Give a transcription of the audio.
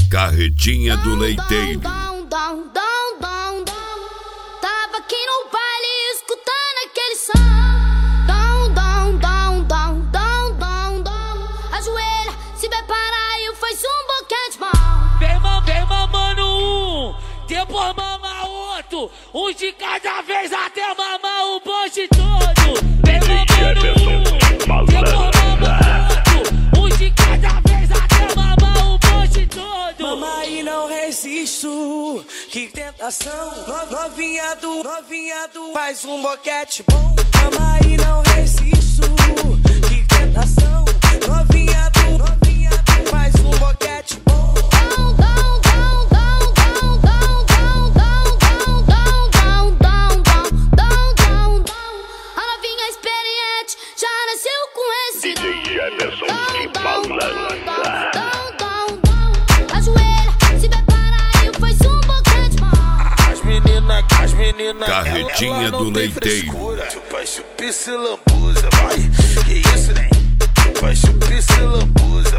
Carretinha do Leiteiro. Tava aqui no baile escutando aquele som. Ajoelha, se prepara e faz um boquete bom. Vem mamando um, depois mama outro. Um de cada vez até mamar o bonde todo. Vem mamando um, depois mama outro. Um de cada vez até mamar o bonde todo. Mama e não resisto, que tentação. Novinha do faz um boquete bom. Mama e não resisto, que tentação. Novinha do faz um boquete bom. A novinha experiente já nasceu com esse DJ Jefferson, que balança. Ajoelha, se prepara e faz um boquete bom. As meninas Carretinha ela do não tem Leiteiro. frescura. Chupa, chupice, lambuza, vai. Que isso, né? Chupa, chupice, lambuza.